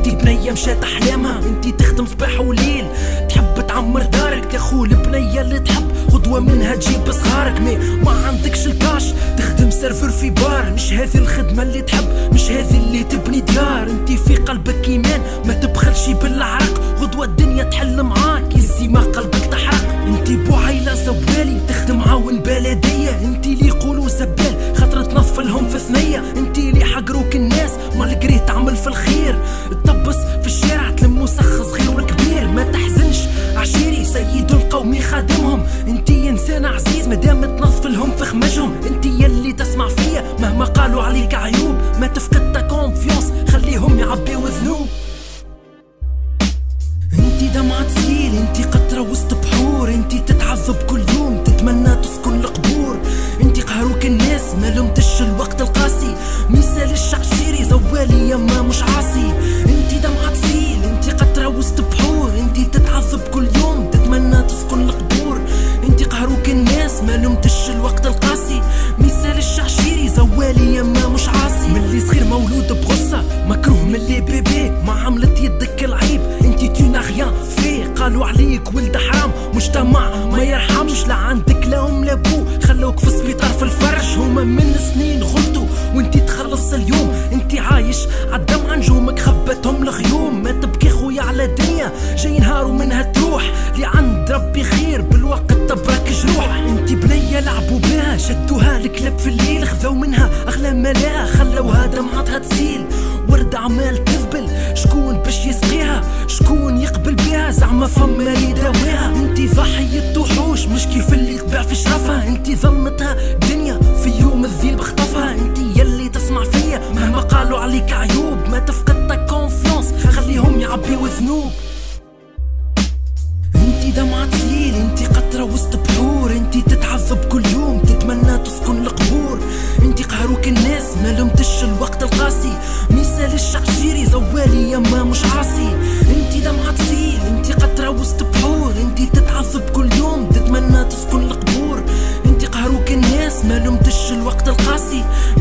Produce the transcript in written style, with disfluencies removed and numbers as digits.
انتي بنية مشات احلامها، انتي تخدم صباح وليل، تحب تعمر دارك يا خو البنية اللي تحب غدوة منها تجيب صغارك. ما عندكش الكاش تخدم سيرفر في بار، مش هذه الخدمة اللي تحب، مش هذه اللي تبني ديار. انتي في قلبك ايمان ما تبخلش بالعرق، غدوة الدنيا تحل معاك يزي ما قلبك تحرق. انتي بوعيلة زوالي تخدم عاون بلدية، انتي اللي يقولوا زبال خاطر تنفلهم في ثنية، انتي اللي حقروك الناس مالقري تعمل في الخير، تطبس في الشارع تلم وسخ صغير وكبير. ما تحزنش عشيري سيد القوم خادمهم، انتي انسان عزيز مادام تنظفلهم في خمجهم. انتي يلي تسمع فيا مهما قالوا عليك عيوب، ما تفقد تا كونفيونس خليهم يعبيو ذنوب. انتي دمعة تسيل، انتي قطرة وسط بحور، انتي تتعذب كل يوم تتمنى تسكن القبور. انتي قهروك الناس ما لمتش الوقت القاسي، مثال الشعشيري زوالي يما مش عاصي. انتي دمعة تسيل، انتي قطرة وسط بحور، انتي تتعذب كل يوم تتمنى تسكن القبور. انتي قهروك الناس ما لمتش الوقت القاسي، مثال الشعشيري زوالي يما مش عاصي. ملي صغير مولود بغصة مكروه ملي بيبي ما عملت يدك العيب، انتي تينا غيان في قالوا عليك ولد حرام، مجتمع ما يرحمش لا عندك لا ام لا بو، خلوك في السبيطار في الفرش هما من سنين غلطوا وانتي تخلص اليوم. انتي عايش عالدمعة نجومك خبتهم الغيوم، ما تبكي خويا على دنيا جاي نهار ومنها تروح، اللي عند ربي خير بالوقت تبراك جروح. انتي بنية لعبوا بها شدوها الكلاب في الليل، خذوا منها اغلى ملاها خلوها دمعتها تسيل، ورد عمال تذبل شكون باش يسقيها، شكون يقبل بها زعما فما اللي يداويها. انتي ضحية وحوش مش كيف اللي تباع في شرفها، انتي ظلمتها دنيا في يوم الذيب اخطفها. انتي يلي تسمع فيا مهما قالوا عليك عيوب، ما تفقد تا كونفيونس خليهم يعبيو ذنوب. انتي دمعة تسيل، انتي قطرة وسط بحور، انتي تتعذب كل يوم تتمنى تسكن القبور. انتي قهروك الناس ما لمتش الوقت القاسي، مثال الشعشيري زوالي يما مش عاصي. انتي دمعة تسيل، انتي قطرة وسط بحور، انتي تتعذب كل يوم تتمنى تسكن القبور. انتي قهروك الناس ما لمتش الوقت القاسي،